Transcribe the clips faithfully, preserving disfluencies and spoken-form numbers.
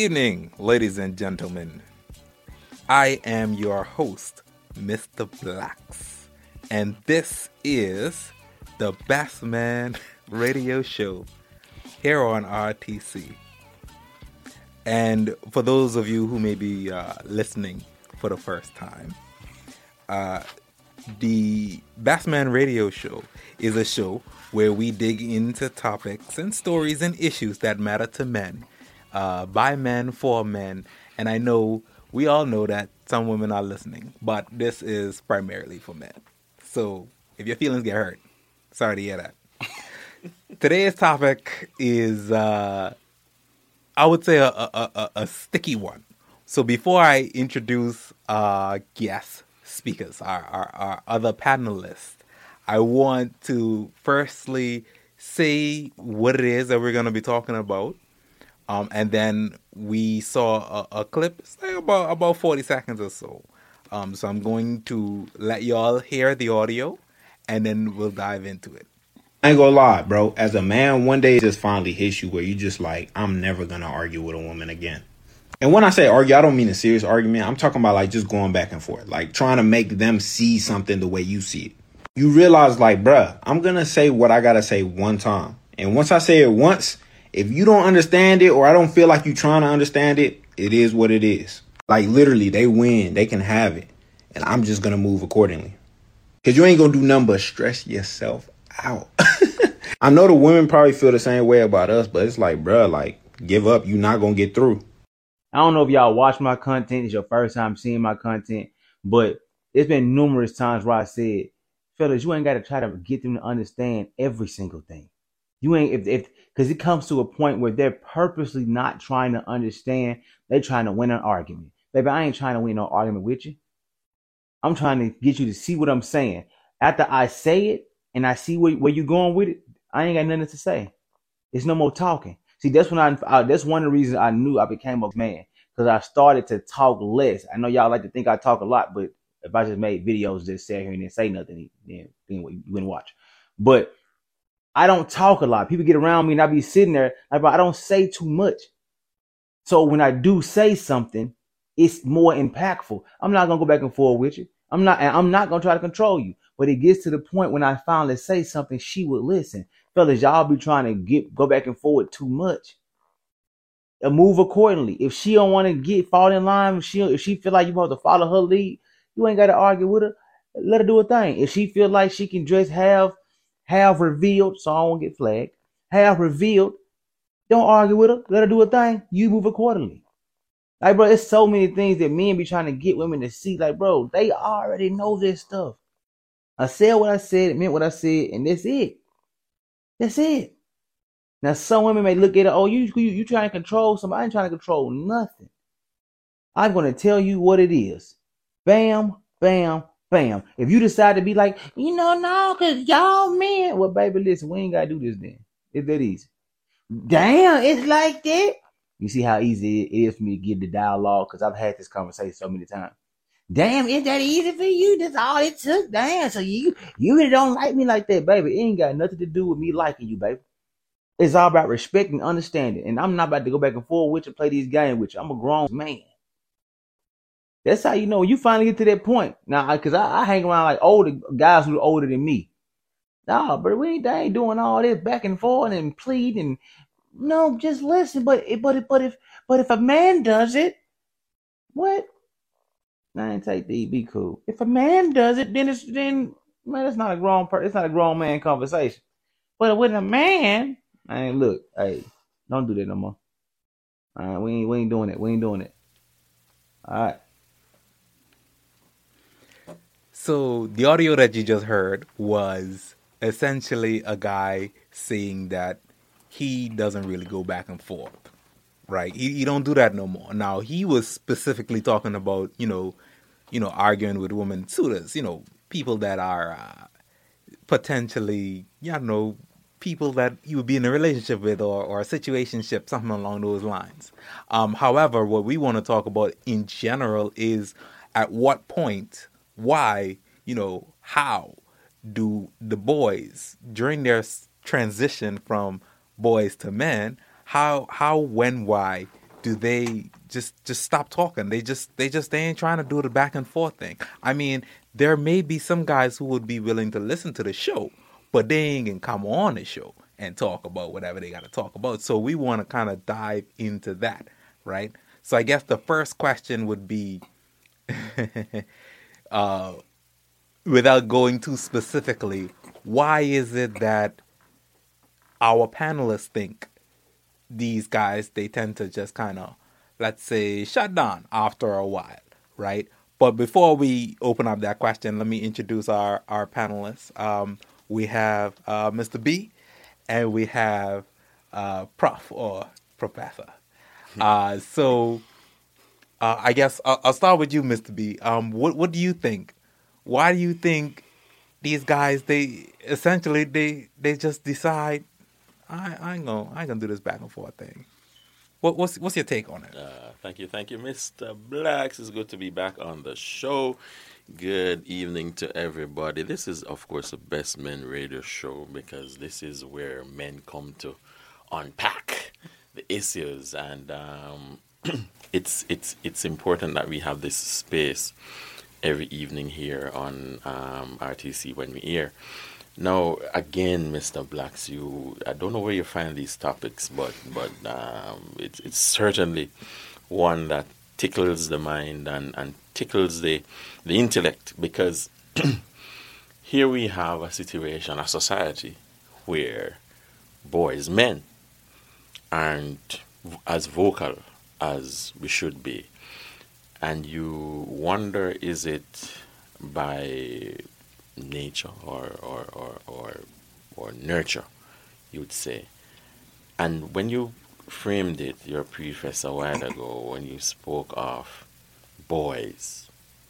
evening, ladies and gentlemen. I am your host, Mister Blacks, and this is the Bassman Radio Show here on R T C. And for those of you who may be uh, listening for the first time, uh, the Bassman Radio Show is a show where we dig into topics and stories and issues that matter to men, uh, by men, for men. And I know, we all know that some women are listening, but this is primarily for men. So if your feelings get hurt, sorry to hear that. Today's topic is, uh, I would say, a, a, a, a sticky one. So before I introduce our guest speakers, our, our, our other panelists, I want to firstly say what it is that we're going to be talking about. Um, and then we saw a, a clip, it's like about, about forty seconds or so. Um, so I'm going to let y'all hear the audio, and then we'll dive into it. I ain't gonna lie, bro. As a man, one day it just finally hits you where you just like, I'm never gonna argue with a woman again. And when I say argue, I don't mean a serious argument. I'm talking about like just going back and forth, like trying to make them see something the way you see it. You realize like, bruh, I'm gonna say what I gotta say one time. And once I say it once, if you don't understand it or I don't feel like you trying to understand it, it is what it is. Like literally, they win. They can have it. And I'm just gonna move accordingly. Cause you ain't gonna do nothing but stress yourself out. I know the women probably feel the same way about us, but it's like, bruh, like, give up. You're not gonna get through. I don't know if y'all watch my content. It's your first time seeing my content, but it's been numerous times where I said, fellas, you ain't got to try to get them to understand every single thing. You ain't, if, if, cause it comes to a point where they're purposely not trying to understand. They're trying to win an argument. Baby, I ain't trying to win no argument with you. I'm trying to get you to see what I'm saying. After I say it and I see where, where you're going with it, I ain't got nothing to say. It's no more talking. See, that's when I, I that's one of the reasons I knew I became a man, because I started to talk less. I know y'all like to think I talk a lot, but if I just made videos, just sit here and then say nothing, then, then you wouldn't watch. But I don't talk a lot. People get around me and I be sitting there, like, I don't say too much. So when I do say something, it's more impactful. I'm not gonna go back and forth with you. I'm not, and I'm not gonna try to control you. But it gets to the point when I finally say something, she would listen. Fellas, y'all be trying to get go back and forward too much. And move accordingly. If she don't want to get fall in line, if she if she feel like you want to follow her lead, you ain't got to argue with her. Let her do a thing. If she feel like she can dress half half revealed, so I won't get flagged, half revealed, don't argue with her. Let her do a thing. You move accordingly. Like, bro, it's so many things that men be trying to get women to see. Like, bro, they already know this stuff. I said what I said, it meant what I said, and that's it. That's it. Now, some women may look at it, oh, you, you, you trying to control somebody. I ain't trying to control nothing. I'm going to tell you what it is. Bam, bam, bam. If you decide to be like, you know, no, because y'all men. Well, baby, listen, we ain't got to do this then. It's that easy. Damn, it's like that. You see how easy it is for me to give the dialogue, because I've had this conversation so many times. Damn, is that easy for you? That's all it took. Damn, so you you really don't like me like that, baby. It ain't got nothing to do with me liking you, baby. It's all about respect and understanding. And I'm not about to go back and forth with you, play these games with you. I'm a grown man. That's how you know when you finally get to that point. Now, because I, I hang around like older guys who are older than me. Nah, but we ain't, they ain't doing all this back and forth and pleading. No, just listen. But but but if but if a man does it, what? I ain't take the be cool. If a man does it, then it's then man, it's not a grown person. It's not a grown man conversation. But with a man, I ain't look. Hey, don't do that no more. All right, we ain't we ain't doing it. We ain't doing it. All right. So the audio that you just heard was essentially a guy saying that he doesn't really go back and forth. Right, he, he don't do that no more. Now he was specifically talking about, you know, you know, arguing with women suitors, you know, people that are uh, potentially, you know, people that you would be in a relationship with, or or a situationship, something along those lines. Um, however, what we want to talk about in general is at what point, why, you know, how do the boys during their transition from boys to men, how, how, when, why do they just just stop talking? They just they just they ain't trying to do the back and forth thing. I mean, there may be some guys who would be willing to listen to the show, but they ain't gonna come on the show and talk about whatever they got to talk about. So we want to kind of dive into that, right? So I guess the first question would be, uh, without going too specifically, why is it that our panelists think these guys, they tend to just kind of, let's say, shut down after a while, right? But before we open up that question, let me introduce our, our panelists. Um, we have uh, Mister B, and we have uh, Prof or Professor. Uh, so uh, I guess I'll, I'll start with you, Mister B. Um, what what do you think? Why do you think these guys, they essentially they they just decide, I I ain't gonna I ain't gonna do this back and forth thing? What what's what's your take on it? Uh, thank you, thank you, Mister Blacks. It's good to be back on the show. Good evening to everybody. This is, of course, a Best Men Radio Show because this is where men come to unpack the issues, and um, it's it's it's important that we have this space every evening here on um, R T C when we air. Now, again, Mister Blacks, you I don't know where you find these topics, but but um, it's it's certainly one that tickles the mind and, and tickles the the intellect, because here we have a situation, a society where boys, men, aren't as vocal as we should be. And you wonder, is it by nature or or, or, or, or nurture, you would say. And when you framed it, your preface a while ago, when you spoke of boys,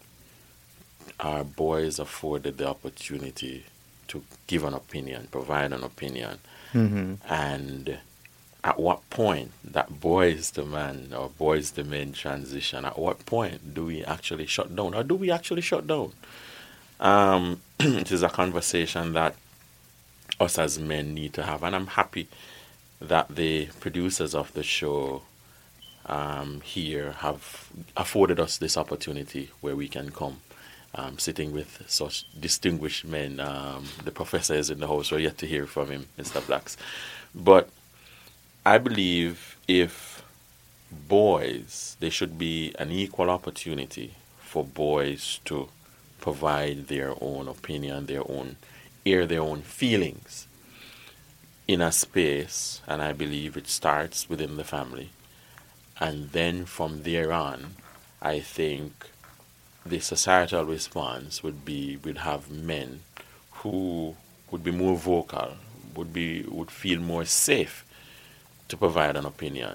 are boys afforded the opportunity to give an opinion, provide an opinion, Mm-hmm. and at what point that boys to man or boys to men transition, at what point do we actually shut down, or do we actually shut down? Um, it is a conversation that us as men need to have, and I'm happy that the producers of the show um, here have afforded us this opportunity where we can come, um, sitting with such distinguished men. Um, the professor is in the house, we're yet to hear from him, Mister Blacks. But I believe if boys, there should be an equal opportunity for boys to provide their own opinion, their own, air their own feelings in a space, and I believe it starts within the family. And then from there on, I think the societal response would be, would have men who would be more vocal, would be, would feel more safe to provide an opinion.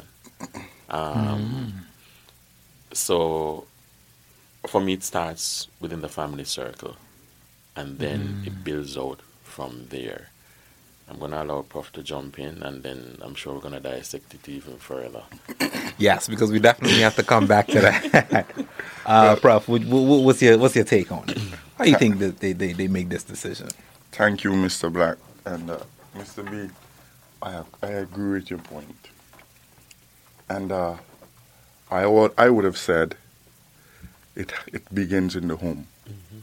Um, mm. So for me, it starts within the family circle, and then mm. it builds out from there. I'm going to allow Prof to jump in, and then I'm sure we're going to dissect it even further. Yes, because we definitely have to come back to that. uh, Prof, what, what, what's your what's your take on it? How do you think that they, they, they make this decision? Thank you, Mister Black. And uh, Mister B, I, have, I agree with your point. And uh, I, w- I would have said it, it begins in the home. Mm-hmm.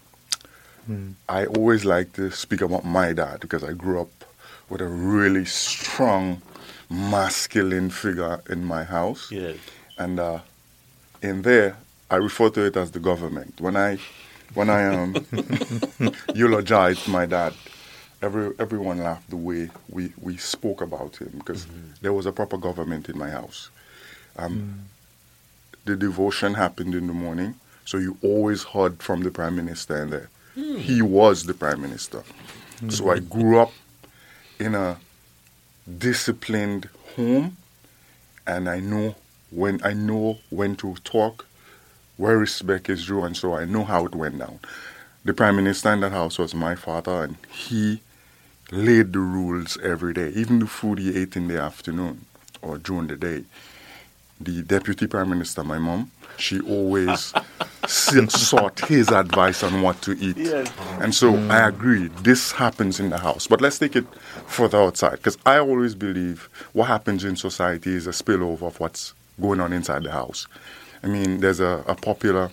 Mm. I always like to speak about my dad because I grew up with a really strong masculine figure in my house. Yeah. And uh, in there, I refer to it as the government. When I when I um, eulogized my dad, every everyone laughed the way we, we spoke about him because mm-hmm. there was a proper government in my house. Um, mm. The devotion happened in the morning, so you always heard from the Prime Minister in there. Mm. He was the Prime Minister. Mm-hmm. So I grew up in a disciplined home, and I know when I know when to talk, where respect is due, and so I know how it went down. The Prime Minister in that house was my father, and he laid the rules every day, even the food he ate in the afternoon or during the day. The Deputy Prime Minister, my mom, she always sought his advice on what to eat. Yes. And so mm. I agree, this happens in the house. But let's take it further outside, because I always believe what happens in society is a spillover of what's going on inside the house. I mean, there's a, a popular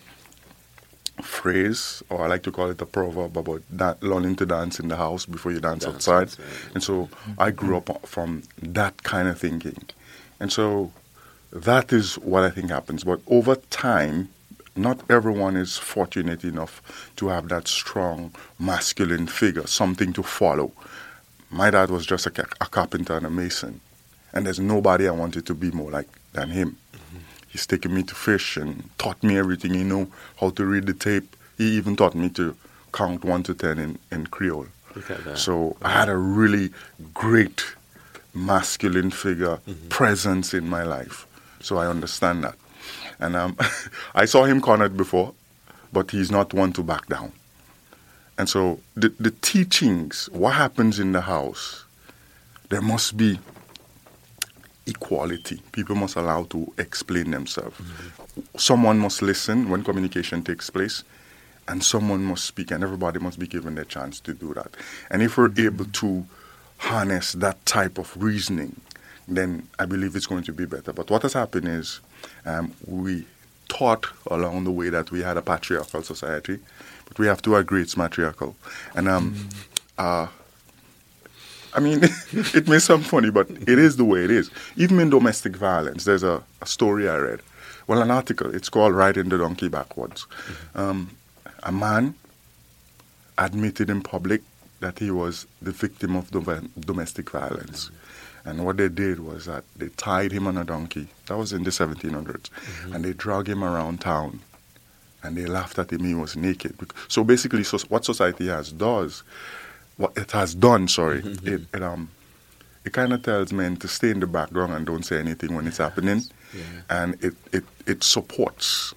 phrase, or I like to call it a proverb, about da- learning to dance in the house before you dance, Dance outside. outside. And so I grew up from that kind of thinking. And so that is what I think happens. But over time, not everyone is fortunate enough to have that strong masculine figure, something to follow. My dad was just a, ca- a carpenter and a mason, and there's nobody I wanted to be more like than him. Mm-hmm. He's taken me to fish and taught me everything he knew, how to read the tape. He even taught me to count one to ten in, in Creole. Look at that. So I had a really great masculine figure, mm-hmm. presence in my life. So I understand that. And um, I saw him cornered before, but he's not one to back down. And so the, the teachings, what happens in the house, there must be equality. People must allow to explain themselves. Mm-hmm. Someone must listen when communication takes place, and someone must speak, and everybody must be given their chance to do that. And if we're able to harness that type of reasoning, then I believe it's going to be better. But what has happened is um, we taught along the way that we had a patriarchal society, but we have to agree it's matriarchal. And um, mm. uh, I mean, it may sound funny, but it is the way it is. Even in domestic violence, there's a, a story I read. Well, an article. It's called Riding the Donkey Backwards. Mm-hmm. Um, a man admitted in public that he was the victim of dom- domestic violence. Mm-hmm. And what they did was that they tied him on a donkey. That was in the seventeen hundreds. Mm-hmm. And they dragged him around town. And they laughed at him. He was naked. So basically, so what society has does, what it has done, sorry, mm-hmm. it, it um, it kind of tells men to stay in the background and don't say anything when it's happening. Yeah. And it, it, it supports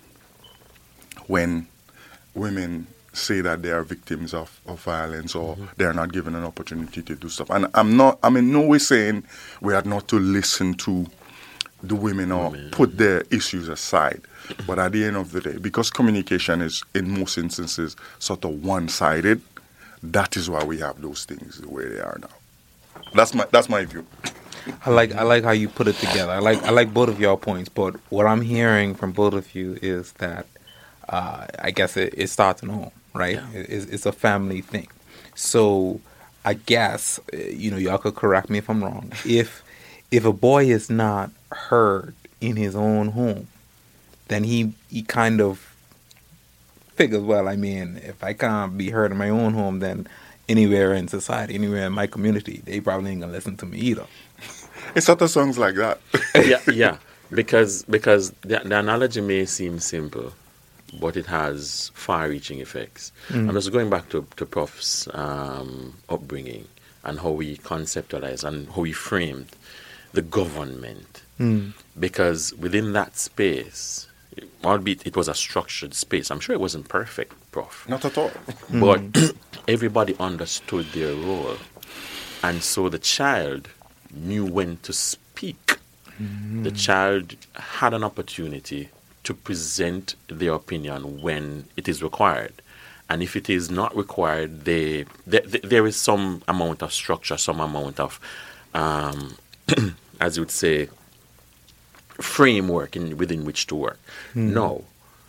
when women say that they are victims of, of violence, or mm-hmm. they are not given an opportunity to do stuff. And I'm not, I'm in no way saying we are not to listen to the women or women. Put their issues aside. But at the end of the day, because communication is in most instances sort of one-sided, that is why we have those things the way they are now. That's my that's my view. I like I like how you put it together. I like I like both of y'all points, but what I'm hearing from both of you is that uh, I guess it, it starts at home, right? Yeah. It, it's, it's a family thing. So I guess you know y'all could correct me if I'm wrong. If if a boy is not heard in his own home, then he he kind of figures, well, I mean, if I can't be heard in my own home, then anywhere in society, anywhere in my community, they probably ain't gonna listen to me either. It's sort of songs like that. yeah, yeah, because because the, the analogy may seem simple, but it has far-reaching effects. Mm. I'm just going back to to Prof's um, upbringing and how we conceptualized and how we framed the government, mm. because within that space, albeit it was a structured space, I'm sure it wasn't perfect, Prof. Not at all. But mm. everybody understood their role, and so the child knew when to speak. Mm. The child had an opportunity to present their opinion when it is required. And if it is not required, they, they, they, there is some amount of structure, some amount of, um, as you would say, framework in, within which to work. Mm. No.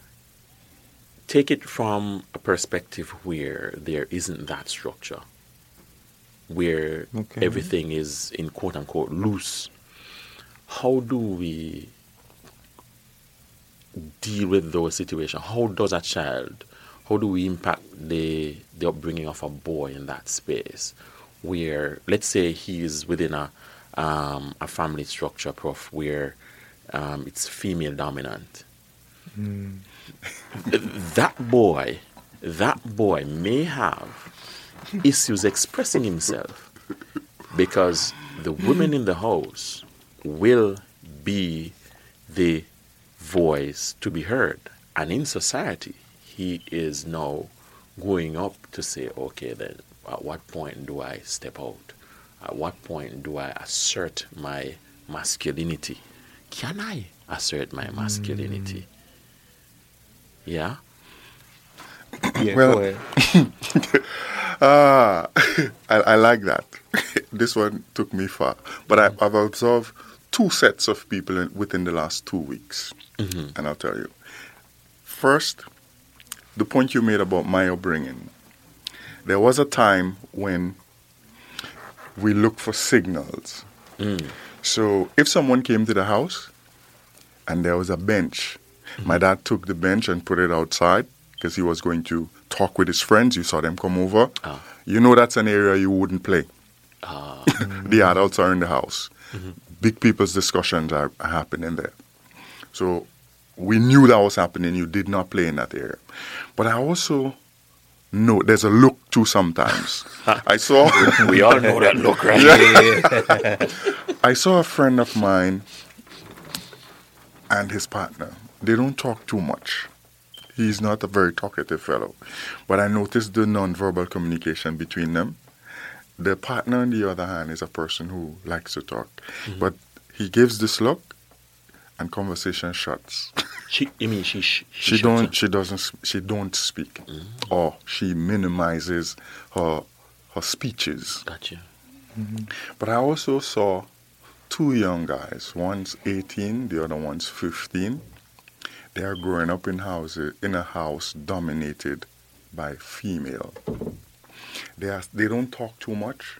Take it from a perspective where there isn't that structure, where okay. everything is in quote-unquote loose. How do we deal with those situations? How does a child, how do we impact the the upbringing of a boy in that space where, let's say he is within a um, a family structure, Prof, where um, it's female dominant. Mm. That boy, that boy may have issues expressing himself because the women in the house will be the voice to be heard. And in society, he is now going up to say, okay, then at what point do I step out? At what point do I assert my masculinity? Can I assert my masculinity? Mm. Yeah? Yeah, well, uh, I, I like that. This one took me far. But I, I've observed two sets of people in, within the last two weeks. Mm-hmm. And I'll tell you. First, the point you made about my upbringing. There was a time when we looked for signals. Mm. So if someone came to the house and there was a bench, mm-hmm. my dad took the bench and put it outside because he was going to talk with his friends. You saw them come over. Ah. You know that's an area you wouldn't play. Ah. The adults are in the house. Mm-hmm. Big people's discussions are, are happening there. So we knew that was happening. You did not play in that area. But I also know there's a look too sometimes. I saw... We all know that look, right? Yeah. I saw a friend of mine and his partner. They don't talk too much. He's not a very talkative fellow. But I noticed the non-verbal communication between them. The partner, on the other hand, is a person who likes to talk. Mm-hmm. But he gives this look and conversation shuts. She, you mean she? She, she don't. Up. She doesn't. She don't speak, mm-hmm. or she minimizes her her speeches. Gotcha. Mm-hmm. But I also saw two young guys. One's eighteen, the other one's fifteen. They are growing up in houses in a house dominated by female. They are. They don't talk too much,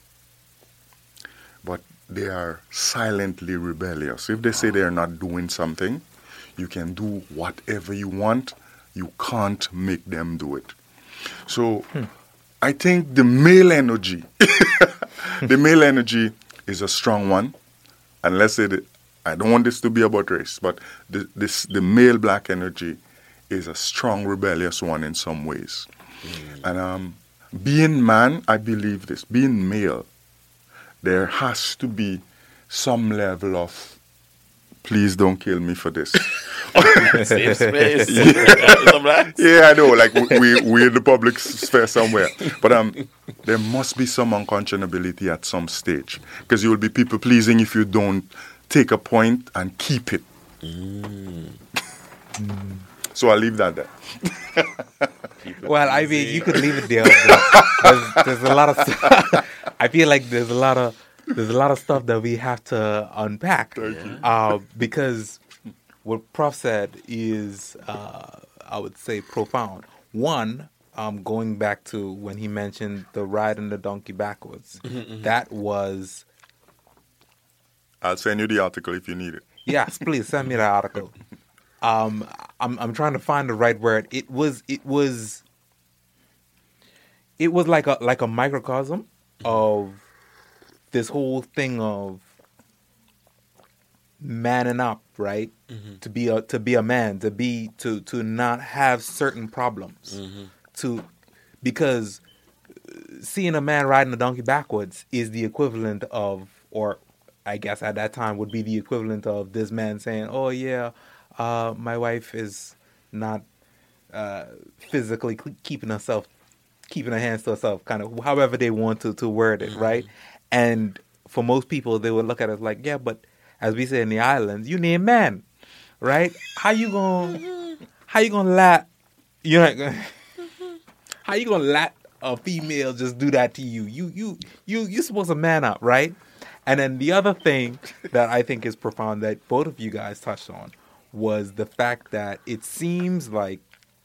but they are silently rebellious. If they say they are not doing something, you can do whatever you want. You can't make them do it. So hmm. I think the male energy, the male energy is a strong one. And let's say that, I don't want this to be about race, but the, this, the male black energy is a strong rebellious one in some ways. Mm. And um, being man, I believe this, being male, there has to be some level of, please don't kill me for this. Safe space. Yeah. Yeah, I know, like we, we're in the public sphere somewhere. But um, there must be some unconscionability at some stage. Because you will be people pleasing if you don't take a point and keep it. Mm. So I'll leave that there. Well, I mean, you could leave it there. There's, there's a lot of stuff. I feel like there's a lot of there's a lot of stuff that we have to unpack. Uh, because what Prof said is, uh, I would say, profound. One, um, going back to when he mentioned the riding the donkey backwards, mm-hmm, mm-hmm. that was. I'll send you the article if you need it. Yes, please send me the article. Um, I'm I'm trying to find the right word. It was it was it was like a like a microcosm of this whole thing of manning up, right? Mm-hmm. To be a to be a man, to be to to not have certain problems, mm-hmm. to because seeing a man riding a donkey backwards is the equivalent of, or I guess at that time would be the equivalent of this man saying, "Oh yeah, uh, my wife is not uh, physically keeping herself, keeping her hands to herself," kind of however they want to to word it, mm-hmm. right? And for most people, they would look at it like, "Yeah, but as we say in the islands, you need a man, right? How you gonna, how you gonna let, you know, how you gonna let a female just do that to you? You you you you supposed to man up, right?" And then the other thing that I think is profound that both of you guys touched on was the fact that it seems like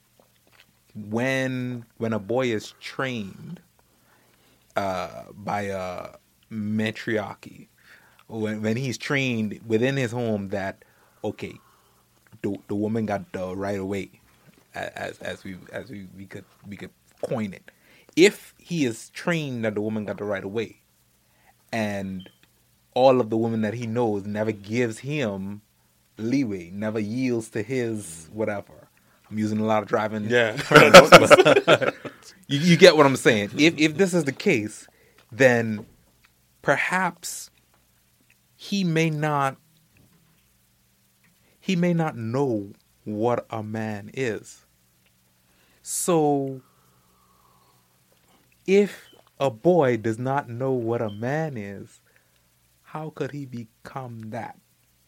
when when a boy is trained uh, by a matriarchy, when when he's trained within his home that, okay, the the woman got the right of way, as as we as we, we could we could coin it. If he is trained that the woman got the right of way, and all of the women that he knows never gives him leeway, never yields to his whatever. I'm using a lot of driving. Yeah. you, you get what I'm saying. If if this is the case, then perhaps he may not he may not know what a man is. So if a boy does not know what a man is, how could he become that?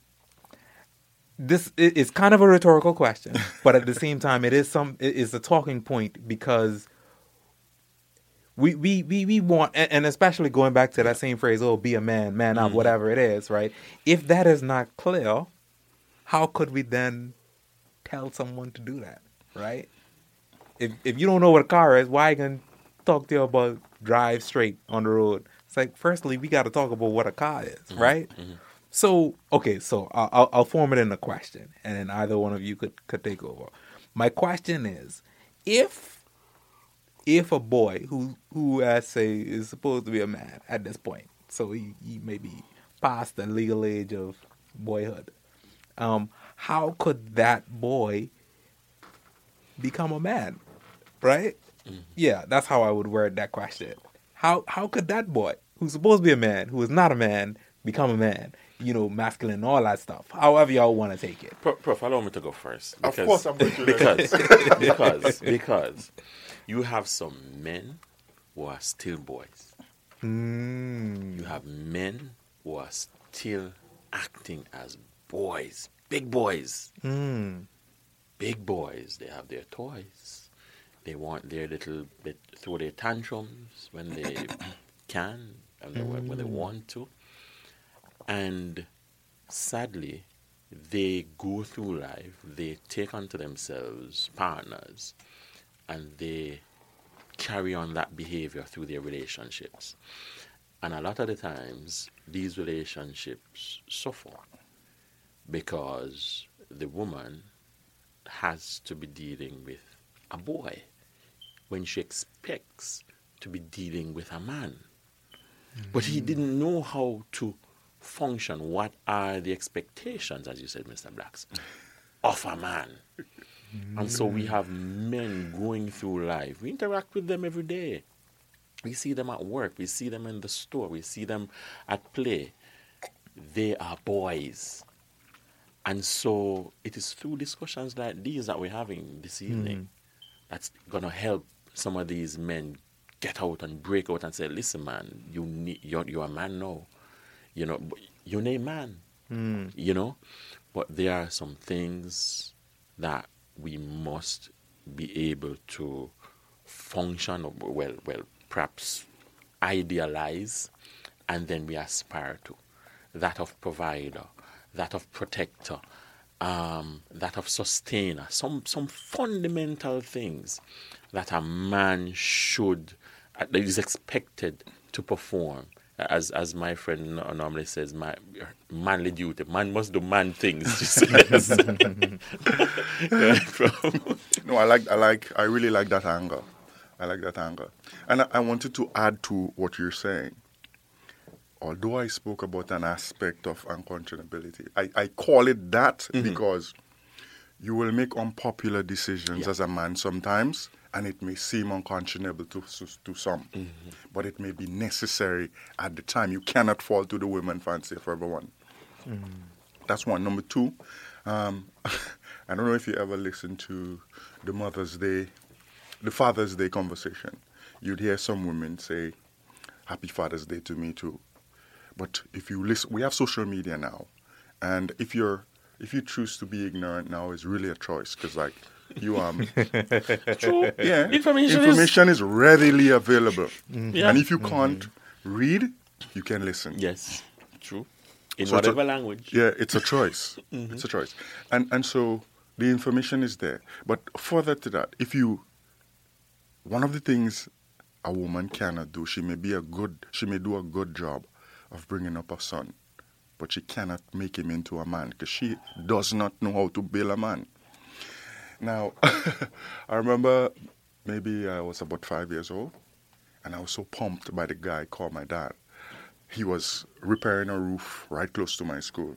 This is kind of a rhetorical question, but at the same time, it is some it is a talking point because we we we, we want, and, and especially going back to that same phrase, oh, be a man, man up, Mhm. whatever it is, right? If that is not clear, how could we then tell someone to do that, right? If if you don't know what a car is, why you gonna talk to you about drive straight on the road? It's like, firstly, we got to talk about what a car is, right? So, okay, so I'll, I'll I'll form it in a question, and then either one of you could could take over. My question is, if if a boy who who I say is supposed to be a man at this point, so he, he may be past the legal age of boyhood, um, how could that boy become a man, right? Yeah, that's how I would word that question. How how could that boy, who's supposed to be a man, who is not a man, become a man? You know, masculine, all that stuff. However y'all want to take it. Prof, Prof, allow me to go first. Of course I'm going to because, because, because you have some men who are still boys. Mm. You have men who are still acting as boys, big boys. Mm. Big boys, they have their toys. They want their little bit, throw their tantrums when they can and they- when they want to. And sadly, they go through life, they take onto themselves partners, and they carry on that behavior through their relationships. And a lot of the times, these relationships suffer because the woman has to be dealing with a boy when she expects to be dealing with a man. But he didn't know how to function. What are the expectations, as you said, Mister Blacks, of a man? And so we have men going through life. We interact with them every day. We see them at work. We see them in the store. We see them at play. They are boys. And so it is through discussions like these that we're having this evening that's going to help some of these men get out and break out and say, listen, man, you need, you're, you're a man now. You know, you're a man, Mm. you know. But there are some things that we must be able to function, or, well, well, perhaps idealize, and then we aspire to. That of provider, that of protector, um, that of sustainer. Some some fundamental things that a man should, uh, that is expected to perform. As as my friend no- normally says, my manly duty. Man must do man things. She says. No, I like, I like, I really like that angle. I like that angle. And I, I wanted to add to what you're saying. Although I spoke about an aspect of unconscionability, I, I call it that because you will make unpopular decisions Yeah. as a man sometimes, and it may seem unconscionable to, to some, but it may be necessary at the time. You cannot fall to the women fancy of everyone. That's one. Number two, um, I don't know if you ever listened to the Mother's Day, the Father's Day conversation. You'd hear some women say, Happy Father's Day to me too. But if you listen, we have social media now, and if you're if you choose to be ignorant now, it's really a choice because like you um True. yeah Information is- information is readily available, Yeah. and if you can't read, you can listen. Yes, true. In So it's a- whatever language. Yeah, it's a choice. It's a choice, and and so the information is there. But further to that, if you one of the things a woman cannot do, she may be a good, she may do a good job of bringing up a son, but she cannot make him into a man because she does not know how to build a man. Now, I remember maybe I was about five years old, and I was so pumped by the guy called my dad. He was repairing a roof right close to my school.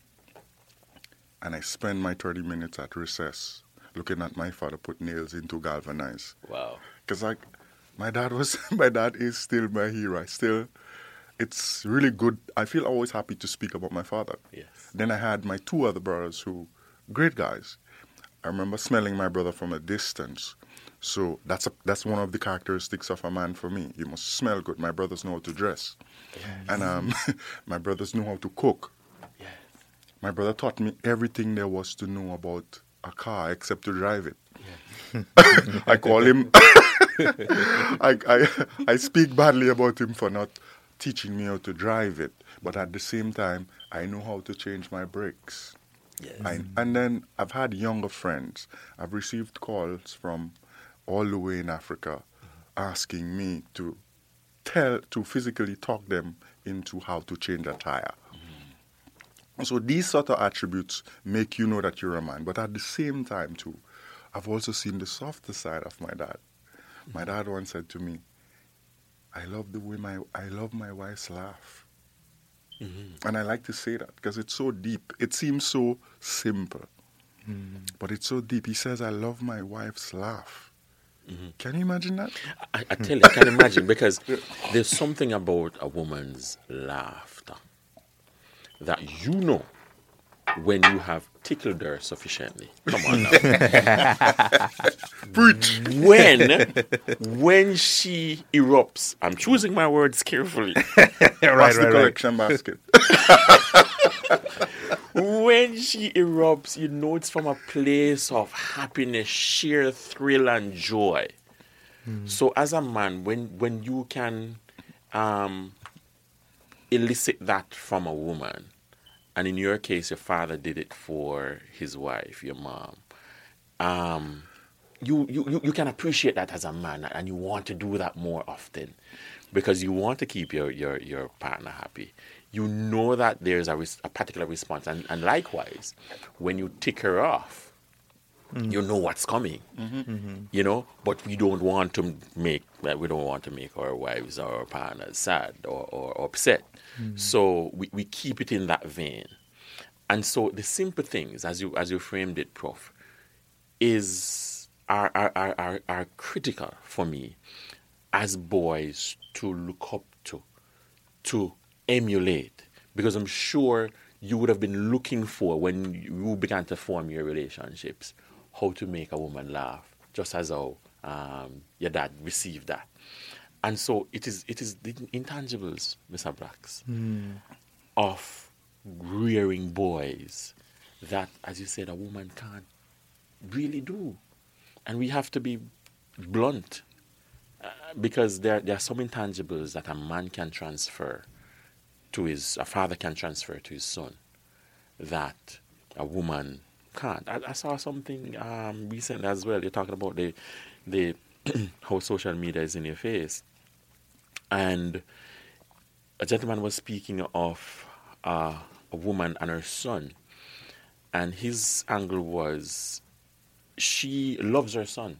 And I spent my thirty minutes at recess looking at my father put nails into galvanize. Wow. Because like, my dad was, my dad is still my hero. I still, it's really good. I feel always happy to speak about my father. Yes. Then I had my two other brothers who, great guys. I remember smelling my brother from a distance. So that's a, that's one of the characteristics of a man for me. You must smell good. My brothers know how to dress. And um, my brothers know how to cook. Yes. My brother taught me everything there was to know about a car except to drive it. Yes. I call him. I, I I speak badly about him for not teaching me how to drive it, but at the same time, I know how to change my brakes. Yes. I, and then I've had younger friends. I've received calls from all the way in Africa asking me to tell, to physically talk them into how to change a tire. Mm-hmm. So these sort of attributes make you know that you're a man. But at the same time, too, I've also seen the softer side of my dad. Mm-hmm. My dad once said to me, I love the way my, I love my wife's laugh. Mm-hmm. And I like to say that because it's so deep. It seems so simple, mm-hmm. but it's so deep. He says, I love my wife's laugh. Mm-hmm. Can you imagine that? I, I tell you, I can imagine because there's something about a woman's laughter that you know when you have tickled her sufficiently. Come on now. Preach. When, when she erupts, I'm choosing my words carefully. right, Pass the right, collection right. basket. When she erupts, you know it's from a place of happiness, sheer thrill and joy. Mm. So as a man, when, when you can um, elicit that from a woman, and in your case, your father did it for his wife, your mom. Um, you, you, you can appreciate that as a man, and you want to do that more often because you want to keep your, your, your partner happy. You know that there's a, res- a particular response. And, and likewise, when you tick her off, mm-hmm. you know what's coming, mm-hmm. Mm-hmm. you know, but we don't want to make, like, we don't want to make our wives or our partners sad or, or, or upset. Mm-hmm. So we, we keep it in that vein. And so the simple things, as you as you framed it, Prof, is are are, are, are, are critical for me as boys to look up to, to emulate. Because I'm sure you would have been looking for, when you began to form your relationships, how to make a woman laugh, just as how um, your dad received that. And so it is it is the intangibles, Mister Blacks, mm. of rearing boys that, as you said, a woman can't really do. And we have to be blunt uh, because there, there are some intangibles that a man can transfer to his, a father can transfer to his son that a woman can't. I, I saw something um, recently as well. You're talking about the, the how social media is in your face. And a gentleman was speaking of uh, a woman and her son. And his angle was, she loves her son,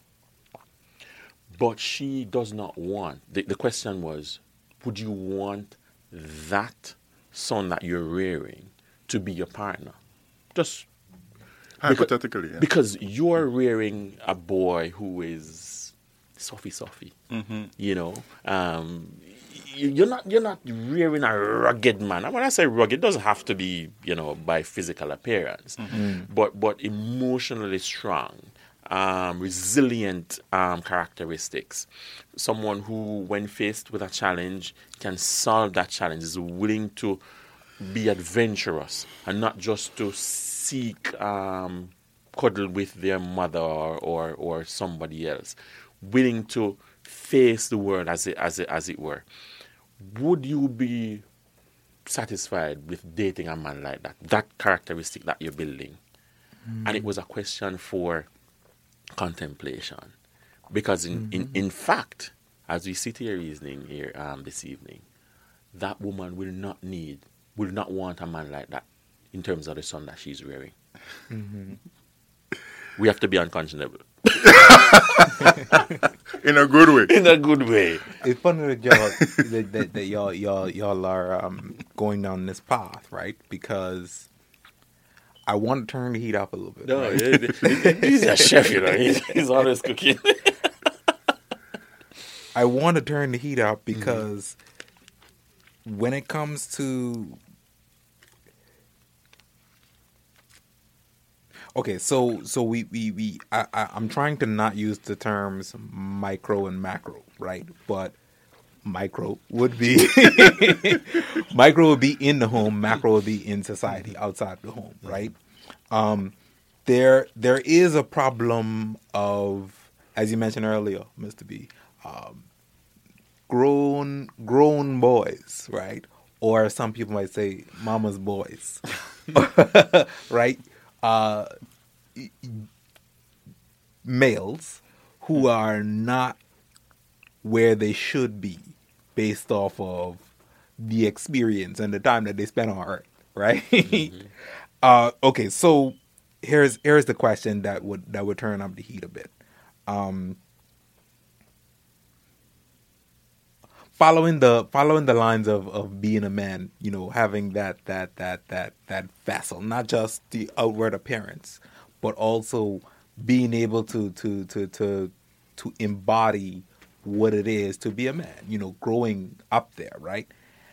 but she does not want, the, the question was, would you want that son that you're rearing to be your partner? Just hypothetically, because, yeah. because you're rearing a boy who is Sophie Sophie, mm-hmm. you know, um, you're not you're not rearing a rugged man. And when I say rugged, it doesn't have to be, you know, by physical appearance, mm-hmm. but but emotionally strong, um, resilient um, characteristics. Someone who, when faced with a challenge, can solve that challenge, is willing to be adventurous and not just to seek um, cuddle with their mother or, or or somebody else. Willing to face the world as it as it as it were. Would you be satisfied with dating a man like that? That characteristic that you're building. Mm. And it was a question for contemplation. Because in, mm-hmm. in, in fact, as we sit here reasoning here um, this evening, that woman will not need, will not want a man like that in terms of the son that she's rearing. Mm-hmm. We have to be unconscionable. In a good way. In a good way. It's funny that y'all that, that, that y'all y'all y'all are um, going down this path, right? Because I want to turn the heat up a little bit. No, right? He's a chef, you know. He's, he's always cooking. I want to turn the heat up because mm-hmm. when it comes to Okay, so so we we, we I, I I'm trying to not use the terms micro and macro, right? But micro would be micro would be in the home, macro would be in society, outside the home, right? Um, there there is a problem of, as you mentioned earlier, Mister B, um, grown grown boys, right? Or some people might say mama's boys, right? Uh, males who are not where they should be based off of the experience and the time that they spent on Earth, right? Mm-hmm. uh, okay, so here's here's the question that would that would turn up the heat a bit. Um, following the following the lines of, of being a man, you know, having that that that that that vessel, not just the outward appearance, but also being able to to to to to embody what it is to be a man, you know, growing up there, right?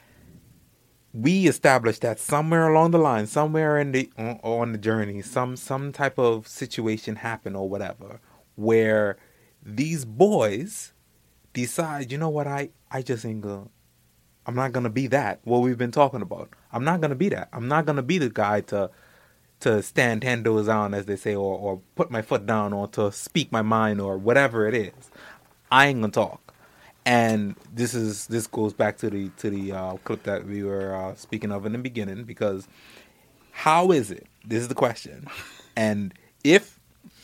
We established that somewhere along the line, somewhere in the on, on the journey, some some type of situation happened or whatever, where these boys decide, you know what, I, I just ain't gonna, I'm not gonna be that, what we've been talking about. I'm not gonna be that. I'm not gonna be the guy to to stand ten toes down, as they say, or, or put my foot down, or to speak my mind, or whatever it is. I ain't gonna talk. And this is this goes back to the to the uh, clip that we were uh, speaking of in the beginning, because how is it? This is the question. And if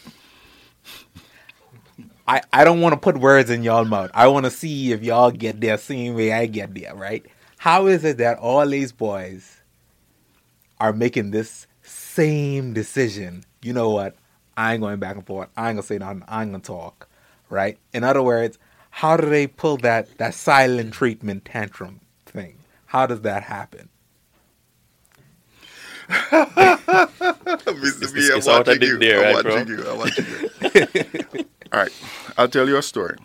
I I don't want to put words in y'all mouth, I want to see if y'all get there same way I get there, right? How is it that all these boys are making this same decision? You know what? I ain't going back and forth. I ain't gonna say nothing. I ain't gonna talk, right? In other words, how do they pull that, that silent treatment tantrum thing? How does that happen? Mister B, I'm watching you. There, I'm right, watching bro? you. I'm watching you. All right. I'll tell you a story.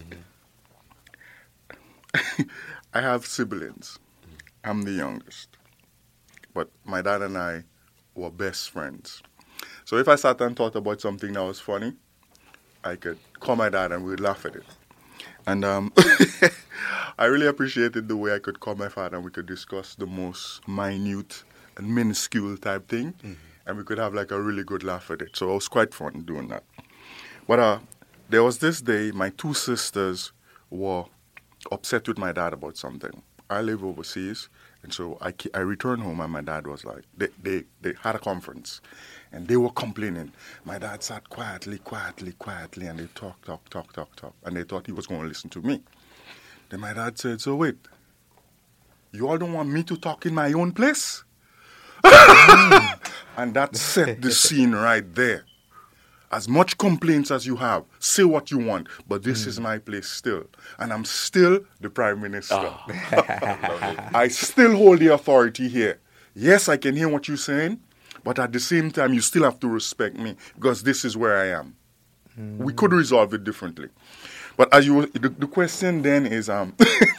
Mm-hmm. I have siblings. I'm the youngest. But my dad and I were best friends. So if I sat and thought about something that was funny, I could call my dad and we'd laugh at it. And um, I really appreciated the way I could call my father and we could discuss the most minute and minuscule type thing. Mm-hmm. And we could have like a really good laugh at it. So it was quite fun doing that. But uh, there was this day, my two sisters were upset with my dad about something. I live overseas. And so I, I returned home and my dad was like, they, they, they had a conference. And they were complaining. My dad sat quietly, quietly, quietly, and they talked, talk, talk, talk, talk. And they thought he was going to listen to me. Then my dad said, so wait, you all don't want me to talk in my own place? And that set the scene right there. As much complaints as you have, say what you want, but this mm. is my place still. And I'm still the Prime Minister. Oh. I still hold the authority here. Yes, I can hear what you're saying, but at the same time, you still have to respect me because this is where I am. Mm. We could resolve it differently. But as you, the, the question then is, um,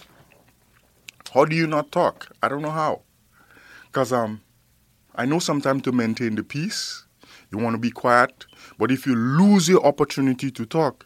how do you not talk? I don't know how. Because um, I know sometimes to maintain the peace, you want to be quiet. But if you lose your opportunity to talk,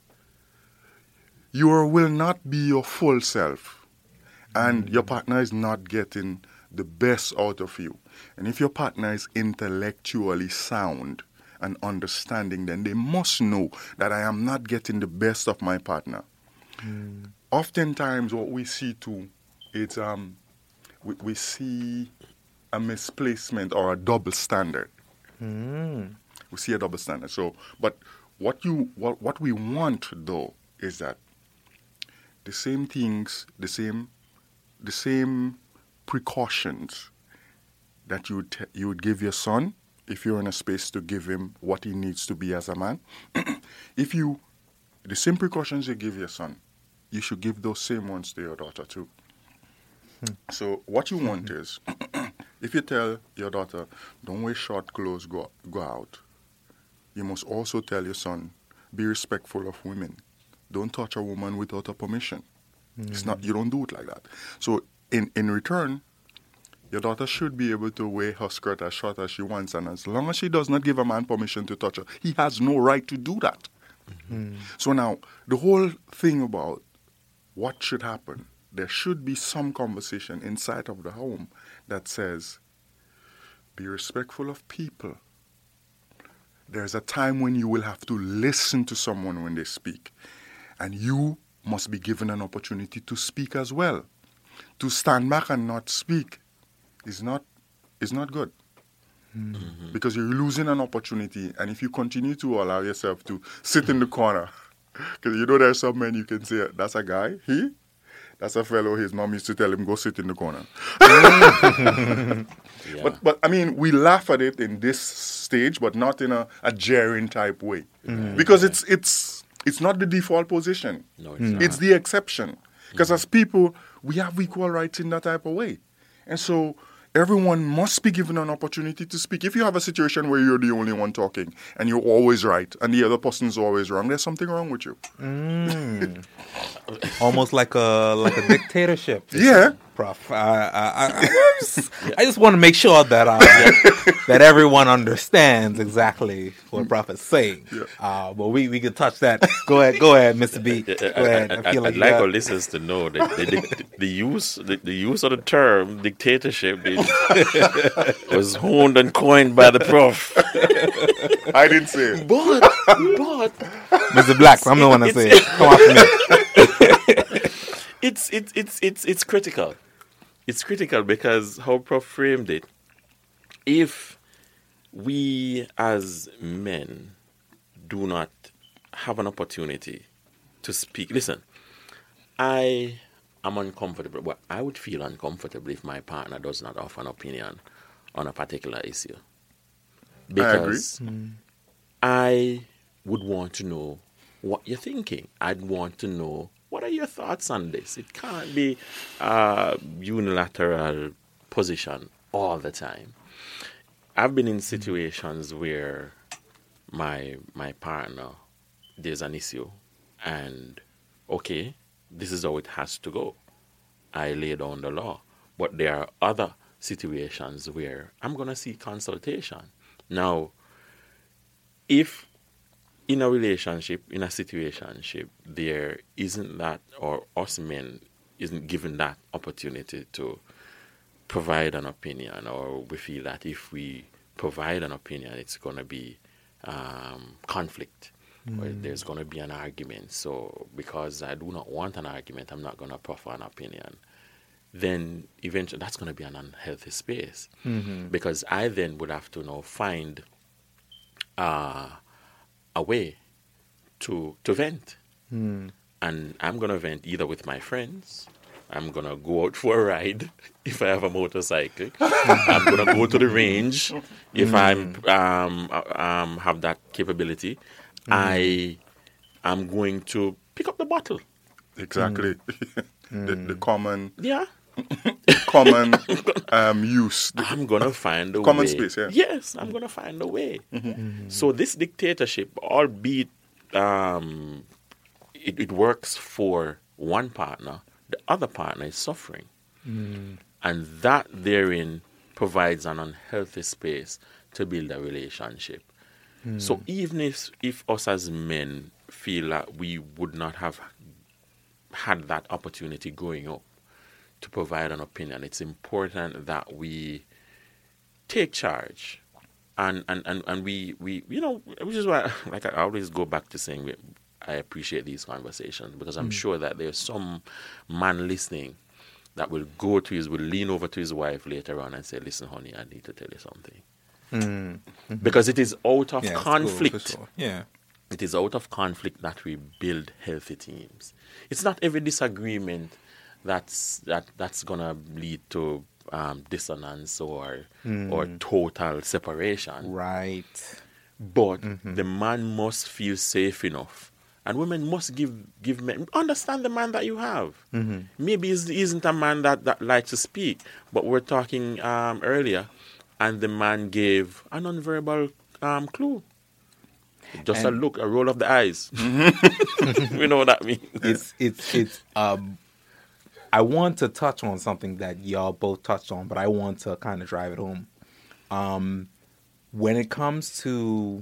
you will not be your full self. And mm. your partner is not getting the best out of you. And if your partner is intellectually sound and understanding, then they must know that I am not getting the best of my partner. Mm. Oftentimes what we see too, it's um, we, we see a misplacement or a double standard. Mm. We see a double standard. So, but what you what what we want though is that the same things, the same the same precautions that you would t- you would give your son if you're in a space to give him what he needs to be as a man. If you the same precautions you give your son, you should give those same ones to your daughter too. Hmm. So what you want is, if you tell your daughter, don't wear short clothes, go go out, you must also tell your son, be respectful of women. Don't touch a woman without her permission. Mm. It's not, you don't do it like that. So in, in return, your daughter should be able to wear her skirt as short as she wants, and as long as she does not give a man permission to touch her, he has no right to do that. Mm-hmm. So now, the whole thing about what should happen, there should be some conversation inside of the home that says, be respectful of people. there's a time when you will have to listen to someone when they speak. And you must be given an opportunity to speak as well. To stand back and not speak is not is not good. Mm-hmm. Because you're losing an opportunity, and if you continue to allow yourself to sit in the corner, because you know there are some men you can say, that's a guy, he, that's a fellow, his mom used to tell him, go sit in the corner. yeah. But, but I mean, we laugh at it in this stage, but not in a, a jeering type way. Mm-hmm. Because it's it's it's not the default position. No, it's mm. not. It's the exception. Because mm-hmm. as people, we have equal rights in that type of way. And so everyone must be given an opportunity to speak. If you have a situation where you're the only one talking and you're always right and the other person's always wrong, there's something wrong with you. Mm. Almost like a like a dictatorship. Yeah. Prof. I, I, I, just, I just want to make sure that uh, that everyone understands exactly what Prof is saying. Yeah. Uh, but we, we can touch that. Go ahead, go ahead, Mister B. Go ahead. I, I, I feel like I'd like our listeners to know that the, the, the use the, the use of the term dictatorship is, was honed and coined by the Prof. I didn't say it. But but Mister Blacks, I'm the one that say it. Come on for me. It's it's it's it's it's critical. It's critical because how Prof framed it. If we as men do not have an opportunity to speak, listen, I am uncomfortable. Well, I would feel uncomfortable if my partner does not offer an opinion on a particular issue. Because I agree. I would want to know what you're thinking. I'd want to know, what are your thoughts on this? It can't be a unilateral position all the time. I've been in situations where my my partner, there's an issue, and okay, this is how it has to go. I lay down the law. But there are other situations where I'm going to seek consultation. Now, if in a relationship, in a situationship, there isn't that, or us men isn't given that opportunity to provide an opinion, or we feel that if we provide an opinion, it's going to be um, conflict, mm. or there's going to be an argument. So because I do not want an argument, I'm not going to proffer an opinion. Then eventually that's going to be an unhealthy space. Mm-hmm. Because I then would have to now find uh, a way to to vent. Mm. And I'm going to vent either with my friends. I'm going to go out for a ride if I have a motorcycle. I'm going to go to the range if mm. I um, um, have that capability. Mm. I am going to pick up the bottle. Exactly. Mm. the, the common... Yeah. common um, use. The, I'm going to find a common way. space, yeah. Yes, I'm going to find a way. Mm-hmm. Mm-hmm. So this dictatorship, albeit um, it, it works for one partner, the other partner is suffering. Mm. And that therein provides an unhealthy space to build a relationship. Mm. So even if, if us as men feel that we would not have had that opportunity growing up to provide an opinion, it's important that we take charge. And and, and, and we, we, you know, which is why, like I always go back to saying, we, I appreciate these conversations, because I'm mm. sure that there's some man listening that will go to his, will lean over to his wife later on and say, listen, honey, I need to tell you something. Mm. Mm-hmm. Because it is out of yeah, conflict. Cool, sure. Yeah. It is out of conflict that we build healthy teams. It's not every disagreement that's that that's gonna lead to um, dissonance or mm. or total separation. Right. But mm-hmm. the man must feel safe enough, and women must give give men understand the man that you have. Mm-hmm. Maybe he isn't a man that, that likes to speak, but we're talking um, earlier, and the man gave a nonverbal um, clue. Just and a look, a roll of the eyes. We know what that means. It's it's it's. Um, I want to touch on something that y'all both touched on, but I want to kind of drive it home. Um, when it comes to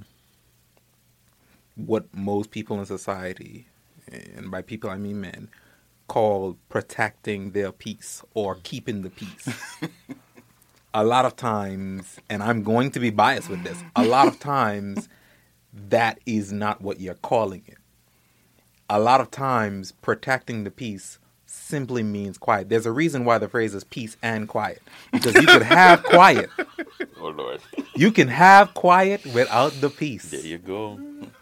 what most people in society, and by people I mean men, call protecting their peace or keeping the peace, a lot of times, and I'm going to be biased with this, a lot of times that is not what you're calling it. A lot of times, protecting the peace simply means quiet. There's a reason why the phrase is peace and quiet. Because you could have quiet. Oh, Lord. You can have quiet without the peace. There you go.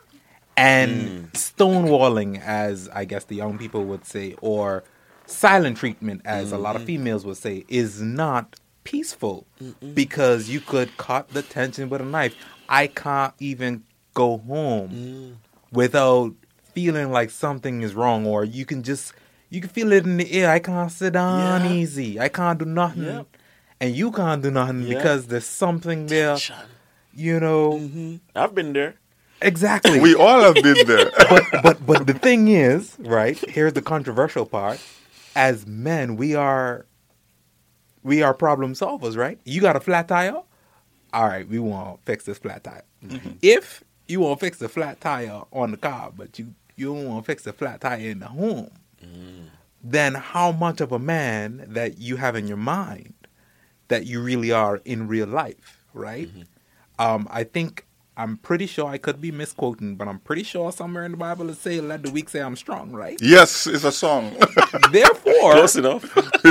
And stonewalling, as I guess the young people would say, or silent treatment, as mm-hmm. a lot of females would say, is not peaceful. Mm-mm. Because you could cut the tension with a knife. I can't even go home mm. without feeling like something is wrong, or you can just, you can feel it in the air. I can't sit down yeah. easy. I can't do nothing. Yep. And you can't do nothing yep. because there's something tension. There, you know. Mm-hmm. I've been there. Exactly. We all have been there. but, but, but the thing is, right, here's the controversial part. As men, we are, we are problem solvers, right? You got a flat tire? All right, we want to fix this flat tire. Mm-hmm. If you want to fix the flat tire on the car, but you, you don't want to fix the flat tire in the home, mm. then how much of a man that you have in your mind that you really are in real life, right? Mm-hmm. Um, I think, I'm pretty sure, I could be misquoting, but I'm pretty sure somewhere in the Bible it says, let the weak say I'm strong, right? Yes, it's a song. Therefore, close enough.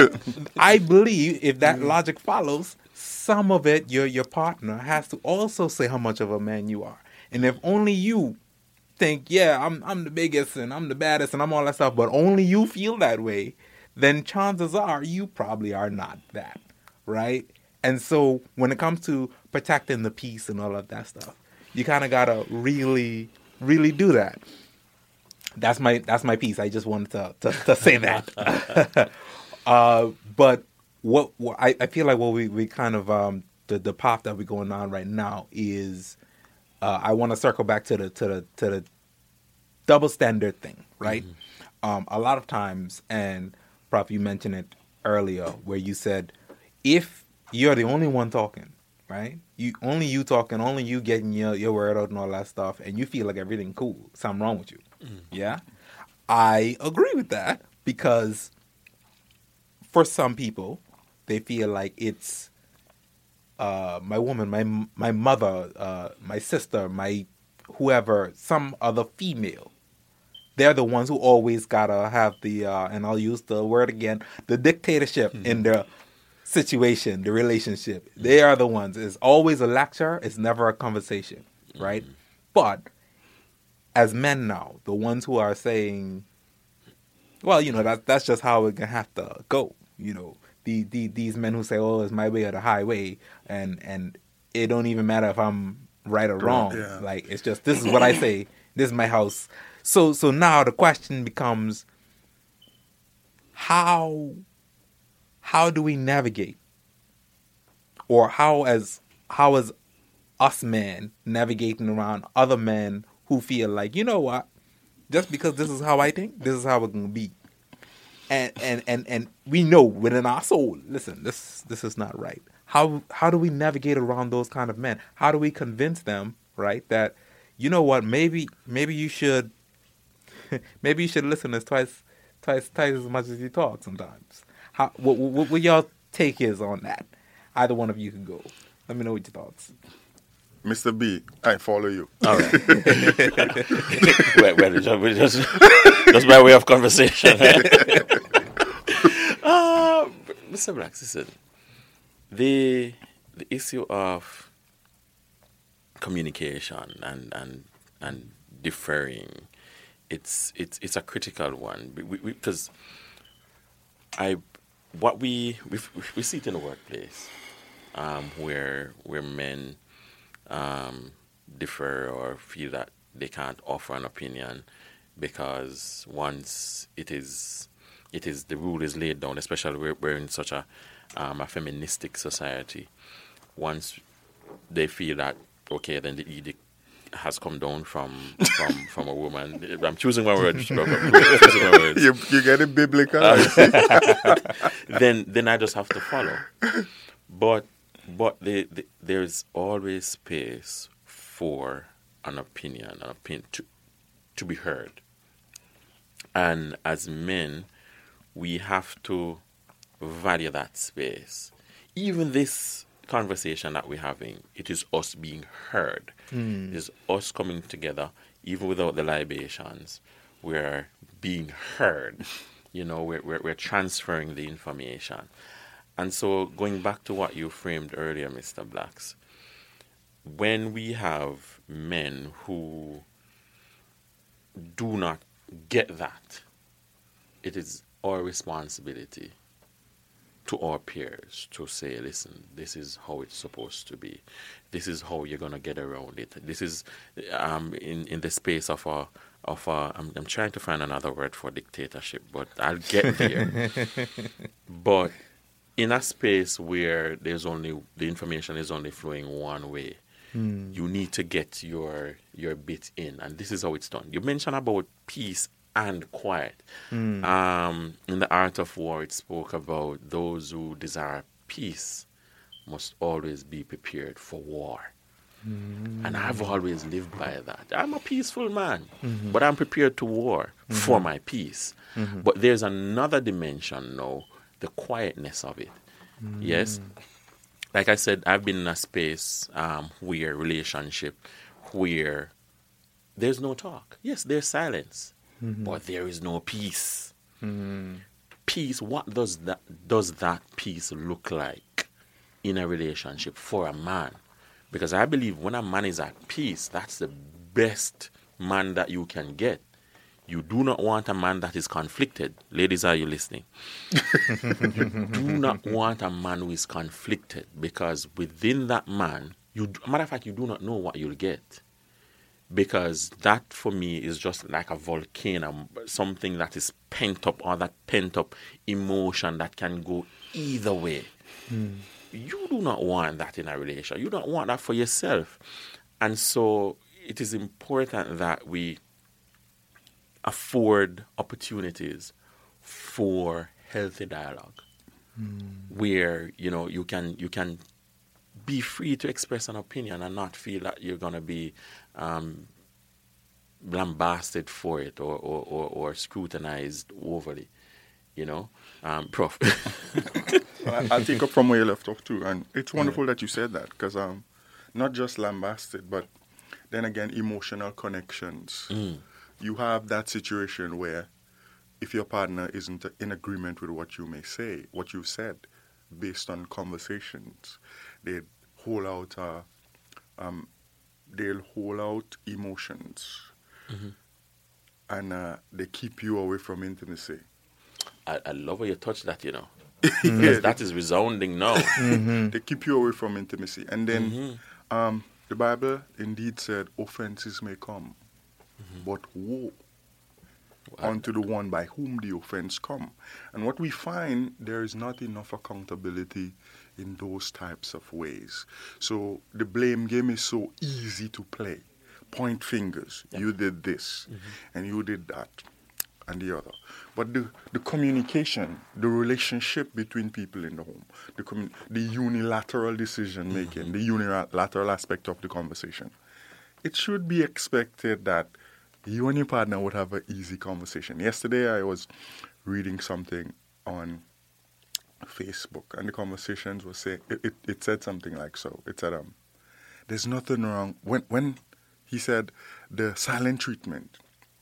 I believe if that mm. logic follows, some of it, your your partner has to also say how much of a man you are. And if only you think, yeah, I'm I'm the biggest and I'm the baddest and I'm all that stuff, but only you feel that way, then chances are you probably are not that, right? And so when it comes to protecting the peace and all of that stuff, you kind of gotta really, really do that. That's my that's my piece. I just wanted to to, to say that. uh, but what, what I, I feel like what we, we kind of um, the the path that we're going on right now is uh, I want to circle back to the to the to the double standard thing, right? Mm-hmm. Um, a lot of times, and Prof, you mentioned it earlier, where you said if you're the only one talking, right? You only you talking, only you getting your, your word out and all that stuff, and you feel like everything cool, something wrong with you. Mm-hmm. Yeah, I agree with that because for some people, they feel like it's uh, my woman, my my mother, uh, my sister, my whoever, some other female. They're the ones who always gotta have the, uh, and I'll use the word again, the dictatorship mm-hmm. in the situation, the relationship. They are the ones. It's always a lecture. It's never a conversation, right? Mm-hmm. But as men now, the ones who are saying, well, you know, that, that's just how we're going to have to go. You know, the, the, these men who say, oh, it's my way or the highway, and, and it don't even matter if I'm right or wrong. Yeah. Like, it's just, this is what I say. This is my house. So so now the question becomes, how how do we navigate? Or how as how is us men navigating around other men who feel like, you know what, just because this is how I think, this is how it's gonna be. And and, and, and we know within our soul, listen, this this is not right. How how do we navigate around those kind of men? How do we convince them, right, that, you know what, maybe maybe you should maybe you should listen as twice, twice, twice as much as you talk sometimes. How, what, what, what your take is on that? Either one of you can go. Let me know what your thoughts. Mister B, I follow you. All right. well, well, just, just, just by way of conversation. uh, Mister Blacks, listen. The the issue of communication and and and differing. It's it's it's a critical one because I what we we we see it in the workplace um, where where men um, differ or feel that they can't offer an opinion because once it is it is the rule is laid down, especially we're, we're in such a um, a feministic society. Once they feel that okay, then the edict has come down from from, from a woman. I'm choosing my words. you you get it biblical. Uh, then then I just have to follow. But but the, the, there's always space for an opinion, an opinion to to be heard. And as men, we have to value that space. Even this conversation that we're having, it is us being heard. Mm. It is us coming together, even without the libations. We're being heard. You know, we're, we're, we're transferring the information. And so going back to what you framed earlier, Mister Blacks, when we have men who do not get that, it is our responsibility to our peers to say, listen, this is how it's supposed to be. This is how you're going to get around it. This is um, in, in the space of a, of a I'm, I'm trying to find another word for dictatorship, but I'll get there. But in a space where there's only, the information is only flowing one way, mm. you need to get your your bit in. And this is how it's done. You mentioned about peace and quiet. Mm. Um, in the Art of War, it spoke about those who desire peace must always be prepared for war. Mm. And I've always lived by that. I'm a peaceful man, mm-hmm. but I'm prepared to war mm-hmm. for my peace. Mm-hmm. But there's another dimension now, the quietness of it. Mm. Yes? Like I said, I've been in a space um, where relationship, where there's no talk. Yes, there's silence. Mm-hmm. But there is no peace. Mm-hmm. Peace, what does that does that peace look like in a relationship for a man? Because I believe when a man is at peace, that's the best man that you can get. You do not want a man that is conflicted. Ladies, are you listening? You do not want a man who is conflicted, because within that man, you, matter of fact, you do not know what you'll get. Because that, for me, is just like a volcano, something that is pent up, or that pent up emotion that can go either way. Mm. You do not want that in a relationship. You don't want that for yourself. And so it is important that we afford opportunities for healthy dialogue, mm. where, you know, you can you can be free to express an opinion and not feel that you're going to be um, lambasted for it or, or, or, or scrutinized overly, you know. Um, Prof I, I'll take up from where you left off too, and it's wonderful yeah. that you said that, because um, not just lambasted, but then again, emotional connections. Mm. You have that situation where if your partner isn't in agreement with what you may say, what you've said, based on conversations, they hold out, uh, um, they'll hold out emotions, mm-hmm. and uh, they keep you away from intimacy. I, I love how you touch that, you know. Mm-hmm. Because that is resounding now. Mm-hmm. They keep you away from intimacy. And then mm-hmm. um, the Bible indeed said offenses may come, mm-hmm. but woe wow. unto the one by whom the offense come. And what we find, there is not enough accountability in those types of ways. So the blame game is so easy to play. Point fingers. Yep. You did this, mm-hmm. and you did that, and the other. But the, the communication, the relationship between people in the home, the commun- the unilateral decision making, mm-hmm. the unilateral aspect of the conversation, it should be expected that you and your partner would have an easy conversation. Yesterday I was reading something on Facebook, and the conversations were saying, it, it, it said something like so. It said, um, there's nothing wrong. When, when he said the silent treatment,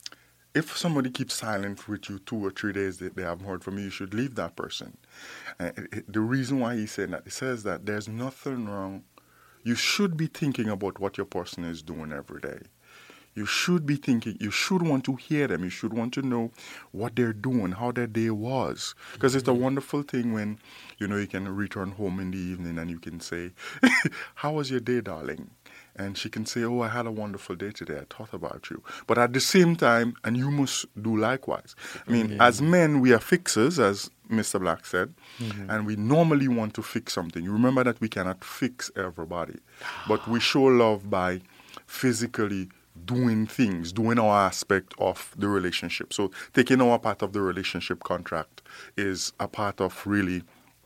if somebody keeps silent with you two or three days that they haven't heard from you, you should leave that person. Uh, it, it, the reason why he said that, it says that there's nothing wrong. You should be thinking about what your person is doing every day. You should be thinking, you should want to hear them. You should want to know what they're doing, how their day was. Because mm-hmm. it's a wonderful thing when, you know, you can return home in the evening and you can say, how was your day, darling? And she can say, oh, I had a wonderful day today. I thought about you. But at the same time, and you must do likewise. I mean, yeah. as men, we are fixers, as Mister Black said, mm-hmm. and we normally want to fix something. You remember that we cannot fix everybody. But we show love by physically doing things, doing our aspect of the relationship. So taking our part of the relationship contract is a part of really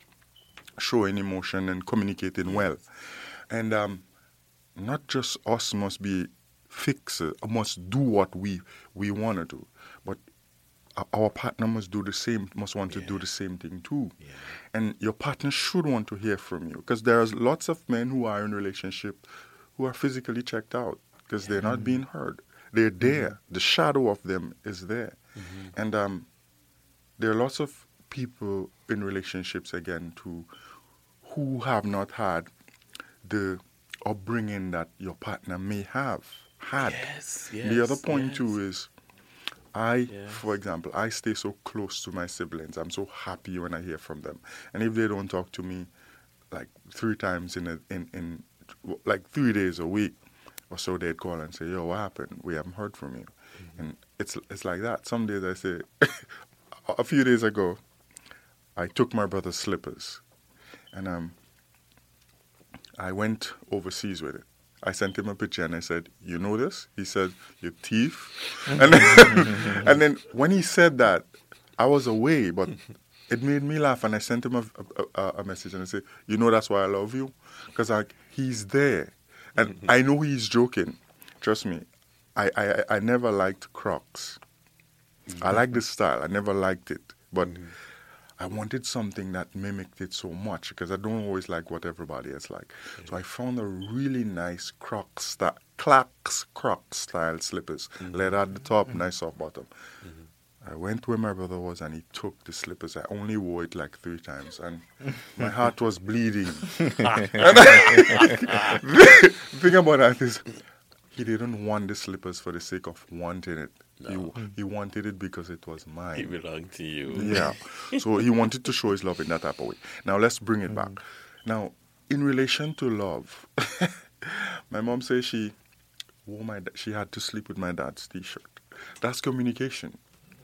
showing emotion and communicating well. And um, not just us must be fixers, must do what we, we want to do, but o- our partner must do the same, must want to do the same thing too. And your partner should want to hear from you, because there's lots of men who are in relationship who are physically checked out because they're not being heard. They're there. The shadow of them is there. And um, there are lots of people in relationships, again, too, who have not had the upbringing that your partner may have had. Yes, The other yes, point yes. too is, I, Yes. for example, I stay so close to my siblings. I'm so happy when I hear from them. And if they don't talk to me like three times in a, in, in like three days a week or so, they'd call and say, yo, what happened? We haven't heard from you. And it's it's like that. Some days I say, a few days ago, I took my brother's slippers and um, I went overseas with it. I sent him a picture and I said, you know this? He said, you thief. and, then, and then when he said that, I was away, but it made me laugh. And I sent him a, a, a message and I said, you know that's why I love you? Because like, he's there. And I know he's joking. Trust me. I, I, I never liked Crocs. I like the style. I never liked it. But I wanted something that mimicked it so much because I don't always like what everybody is like. So I found a really nice Crocs style, Clarks Crocs style slippers. Leather at the top, nice soft bottom. I went where my brother was and he took the slippers. I only wore it like three times and my heart was bleeding. And the thing about that is, he didn't want the slippers for the sake of wanting it. No. He, he wanted it because it was mine. It belonged to you. Yeah. So he wanted to show his love in that type of way. Now let's bring it back. Now, in relation to love, my mom says she wore my da- she had to sleep with my dad's t-shirt. That's communication.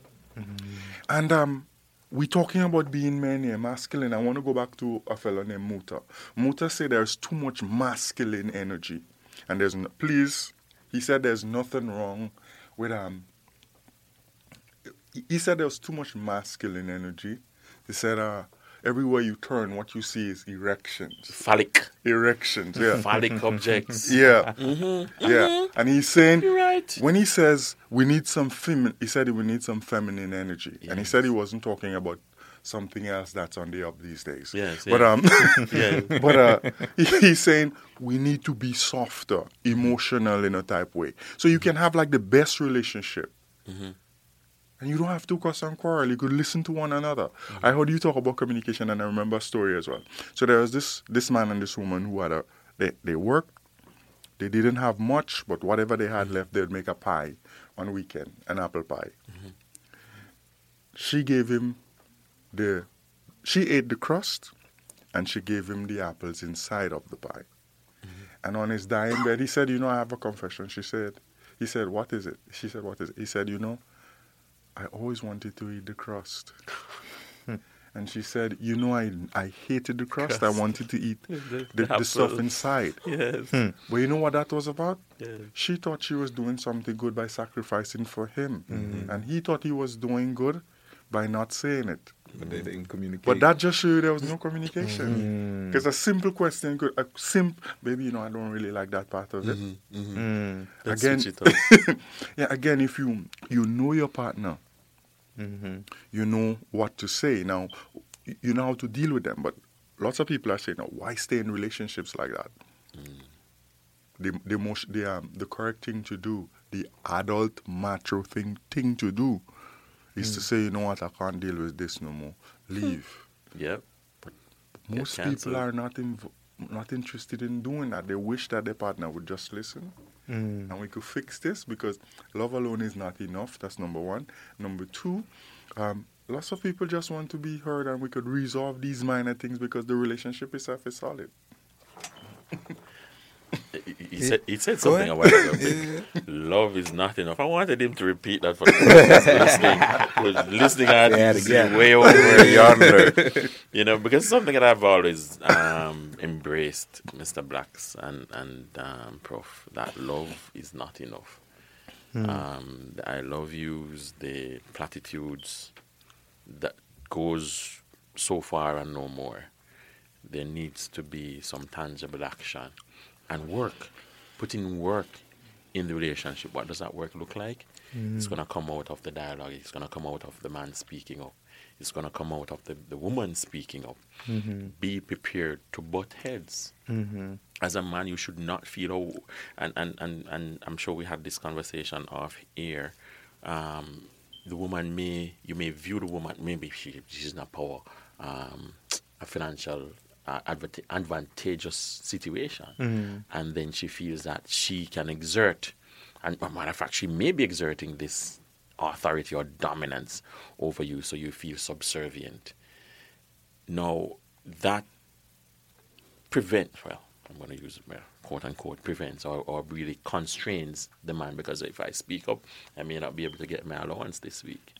And um, we're talking about being men here, masculine. I want to go back to a fellow named Muta. Muta said there's too much masculine energy. And there's no, please, he said there's nothing wrong with um. He said there was too much masculine energy. He said, uh, everywhere you turn, what you see is erections. Phallic. Erections, yeah. Phallic objects. Yeah. Mm-hmm. Yeah. And he's saying, You're right. when he says we need some fem, he said we need some feminine energy. And he Yes. said he wasn't talking about something else that's on the up these days. Yes, But yeah. um, Yeah. but uh, he- he's saying we need to be softer, emotional in a type way, so you can have like the best relationship. Mhm. And you don't have to cuss and quarrel. You could listen to one another. I heard you talk about communication, and I remember a story as well. So there was this this man and this woman who had a they they worked. They didn't have much, but whatever they had left, they'd make a pie on weekend, an apple pie. She gave him the, she ate the crust, and she gave him the apples inside of the pie. And on his dying bed, he said, "You know, I have a confession." She said, "He said, what is it?" She said, "What is it?" He said, "You know, I always wanted to eat the crust." And she said, "You know, I I hated the crust. I wanted to eat The- the, the the stuff apple. inside." Yes. But you know what that was about? Yes. She thought she was doing something good by sacrificing for him. And he thought he was doing good by not saying it. But they didn't communicate. But that just showed you there was no communication. Because a simple question could, a simple, baby, you know, I don't really like that part of it. Mm. Let's Again, switch it up. yeah, again, if you you know your partner, Mm-hmm. you know what to say. Now, y- you know how to deal with them. But lots of people are saying, "Now, why stay in relationships like that?" The the most the um, the correct thing to do, the adult macho thing thing to do, is to say, "You know what? I can't deal with this no more. Leave." Yep. Most Get people cancelled. are not inv- not interested in doing that. They wish that their partner would just listen. Mm. And we could fix this, because love alone is not enough. That's number one. Number two, um, lots of people just want to be heard, and we could resolve these minor things because the relationship itself is solid. He, he said, he said Go something ahead. a while ago. Love is not enough. I wanted him to repeat that for the person listening. Who's listening at Yeah, is again. way over yonder. You know, because it's something that I've always um, embraced, Mister Blacks and, and um, Prof, that love is not enough. Um, the I love yous, the platitudes, that goes so far and no more. There needs to be some tangible action and work. Put in work in the relationship, what does that work look like? Mm. It's going to come out of the dialogue. It's going to come out of the man speaking up. It's going to come out of the, the woman speaking up. Mm-hmm. Be prepared to butt heads. Mm-hmm. As a man, you should not feel, oh, and, and, and, and I'm sure we had this conversation off air. Um, the woman may, you may view the woman, maybe she, she's not power, um, a financial uh, advant- advantageous situation. Mm-hmm. And then she feels that she can exert, and as a matter of fact, she may be exerting this authority or dominance over you, so you feel subservient. Now, that prevents, well, I'm going to use well, quote unquote, prevents or, or really constrains the man, because if I speak up, I may not be able to get my allowance this week.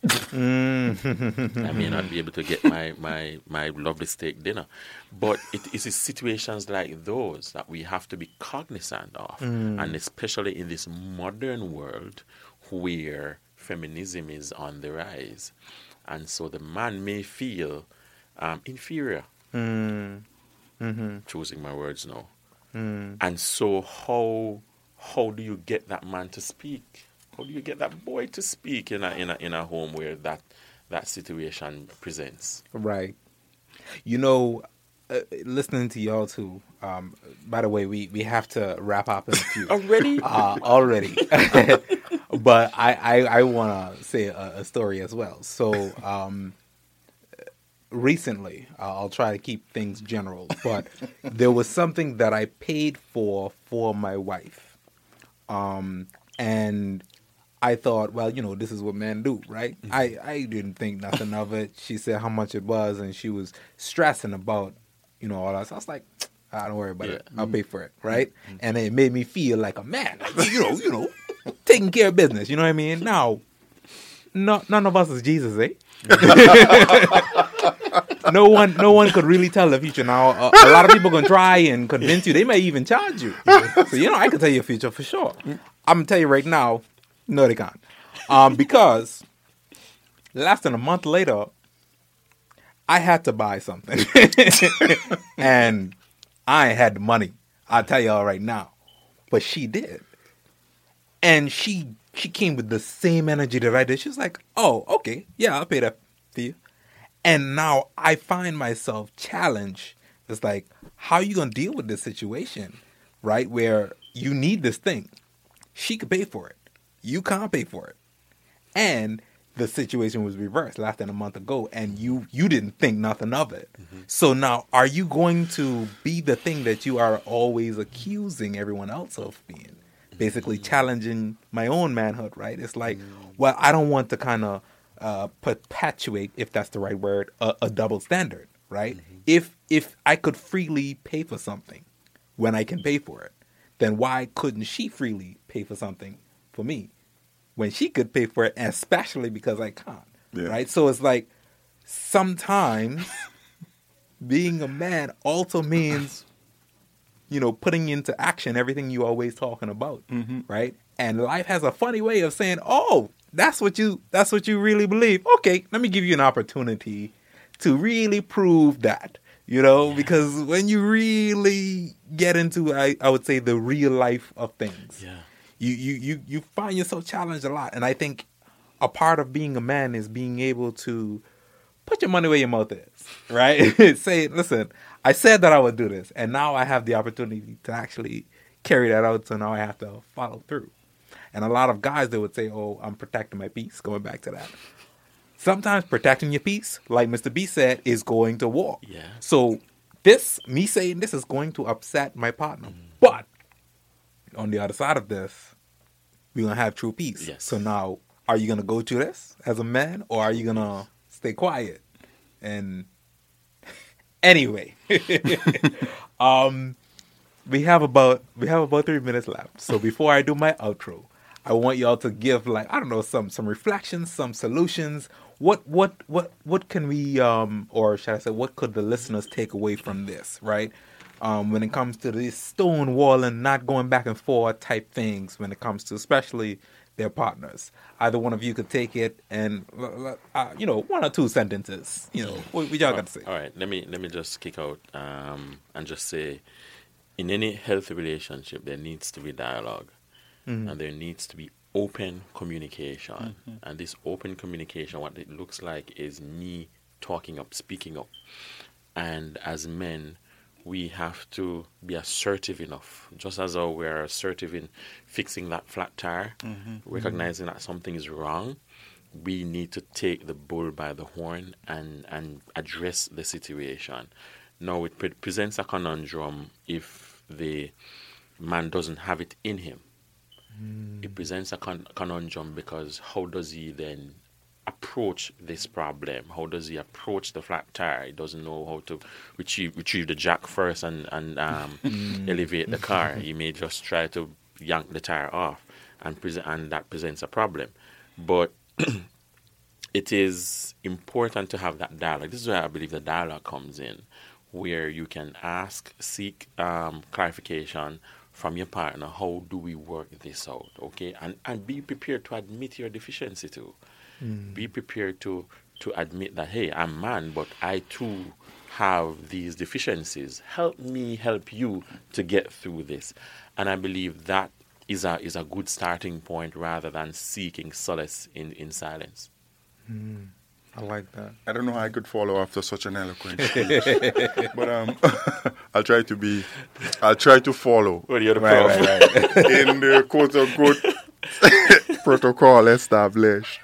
Mm. I may not be able to get my, my, my lovely steak dinner. But it is situations like those that we have to be cognizant of, mm. and especially in this modern world where feminism is on the rise. And so the man may feel um, inferior. Mm. Mm-hmm. Choosing my words now. Mm. And so how how do you get that man to speak? How do you get that boy to speak in a in a in a home where that that situation presents? Right. You know, uh, listening to y'all too. Um, by the way, we, we have to wrap up in a few. Already? Uh, already. But I, I, I want to say a, a story as well. So um, recently, uh, I'll try to keep things general, but there was something that I paid for for my wife. Um, and I thought, well, you know, this is what men do, right? Mm-hmm. I, I didn't think nothing of it. She said how much it was, and she was stressing about, you know, all that. So I was like, ah, don't worry about yeah. it. I'll pay for it, right? Mm-hmm. And it made me feel like a man, like, you know, you know, taking care of business. You know what I mean? Now, no, none of us is Jesus, eh? no one, no one could really tell the future. Now, a, a lot of people can try and convince you. They may even charge you. So you know, I can tell you a future for sure. I'm gonna tell you right now, no, they can't, um, because less than a month later, I had to buy something, and I had the money. I'll tell y'all right now, but she did, and she she came with the same energy that I did. She was like, "Oh, okay, yeah, I'll pay that for you." And now I find myself challenged. It's like, how are you gonna deal with this situation, right? Where you need this thing, she could pay for it, you can't pay for it, and the situation was reversed less than a month ago, and you you didn't think nothing of it. Mm-hmm. So now, are you going to be the thing that you are always accusing everyone else of being? Basically mm-hmm. challenging my own manhood, right? It's like, mm-hmm. well, I don't want to kind of uh, perpetuate, if that's the right word, a, a double standard, right? Mm-hmm. If if I could freely pay for something when I can pay for it, then why couldn't she freely pay for something for me when she could pay for it, especially because I can't, yeah. right? So it's like sometimes being a man also means, you know, putting into action everything you always talking about, mm-hmm. right? And life has a funny way of saying, "Oh, that's what you that's what you really believe. Okay, let me give you an opportunity to really prove that." You know, yeah. because when you really get into, I, I would say, the real life of things, yeah. you, you, you, you find yourself challenged a lot. And I think a part of being a man is being able to put your money where your mouth is, right? Say, listen, I said that I would do this, and now I have the opportunity to actually carry that out, so now I have to follow through. And a lot of guys, they would say, oh, I'm protecting my peace, going back to that. Sometimes protecting your peace, like Mister B said, is going to war. Yeah. So this, me saying this, is going to upset my partner. Mm. But on the other side of this, we're going to have true peace. Yes. So now, are you going to go through this as a man, or are you going to stay quiet? And anyway, um, we have about we have about three minutes left. So before I do my outro, I want y'all to give, like, I don't know, some some reflections, some solutions. What what what what can we um or should I say what could the listeners take away from this, right? Um, when it comes to this stonewalling, not going back and forth type things, when it comes to especially their partners. Either one of you could take it and uh, you know, one or two sentences. You know, what, what y'all got to say? All right, let me let me just kick out um and just say, in any healthy relationship, there needs to be dialogue. and there needs to be open communication. And this open communication, what it looks like is me talking up, speaking up. And as men, we have to be assertive enough, just as though we're assertive in fixing that flat tire, recognizing that something is wrong. We need to take the bull by the horn and, and address the situation. Now, it pre- presents a conundrum if the man doesn't have it in him. Mm. It presents a con- conundrum because how does he then approach this problem? How does he approach the flat tire? He doesn't know how to retrieve, retrieve the jack first and, and um, elevate the car. He may just try to yank the tire off, and, pre- and that presents a problem. But it is important to have that dialogue. This is where I believe the dialogue comes in, where you can ask, seek um, clarification from your partner. How do we work this out? Okay, and and be prepared to admit your deficiency too. Mm. Be prepared to to admit that, hey, I'm man, but I too have these deficiencies. Help me help you to get through this. And I believe that is a is a good starting point rather than seeking solace in, in silence. Mm. I like that. I don't know how I could follow after such an eloquent speech, but um, I'll try to be, I'll try to follow. Well, you're the right, right, right. In the quote unquote protocol established.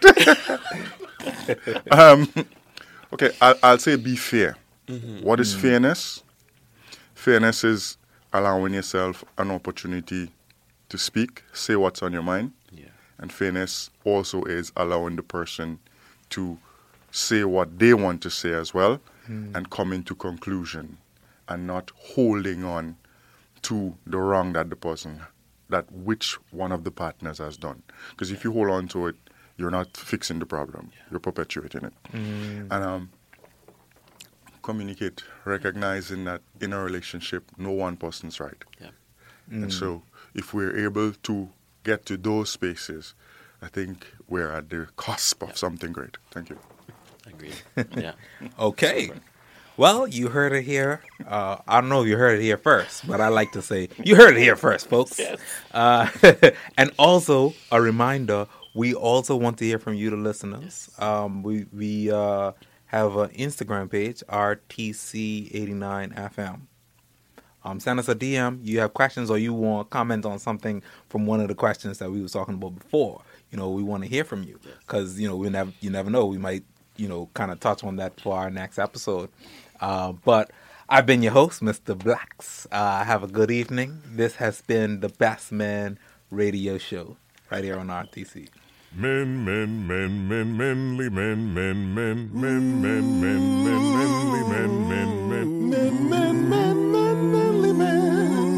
um, okay, I'll, I'll say be fair. Mm-hmm. What is mm-hmm. fairness? Fairness is allowing yourself an opportunity to speak, say what's on your mind. Yeah. And fairness also is allowing the person to say what they want to say as well, mm. and come into conclusion and not holding on to the wrong that the person, that which one of the partners has done. Because if you hold on to it, you're not fixing the problem. Yeah. You're perpetuating it. Mm. And um, communicate, recognizing that in a relationship, no one person's right. Yeah. Mm. And so if we're able to get to those spaces, I think we're at the cusp of yeah. something great. Thank you. Agreed. Yeah. Okay. Well, you heard it here. Uh, I don't know if you heard it here first, but I like to say you heard it here first, folks. Yes. Uh, and also a reminder, we also want to hear from you, the listeners. Yes. Um, we we uh, have an Instagram page, R T C eighty-nine F M. Um, send us a D M. You have questions or you want to comment on something from one of the questions that we were talking about before. You know, we want to hear from you because, you know, we never, you never know. We might, you know, kind of touch on that for our next episode. Uh, but I've been your host, Mister Blacks. Uh, have a good evening. This has been the Best Man Radio Show right here on R T C. Men, men, men, men, menly men, men, men, men, men, men, men, menly men, men, men, men, men, men, men, menly men.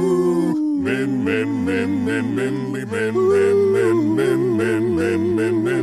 Men, men, men, men, menly men, men, men, men, men, men, men, men.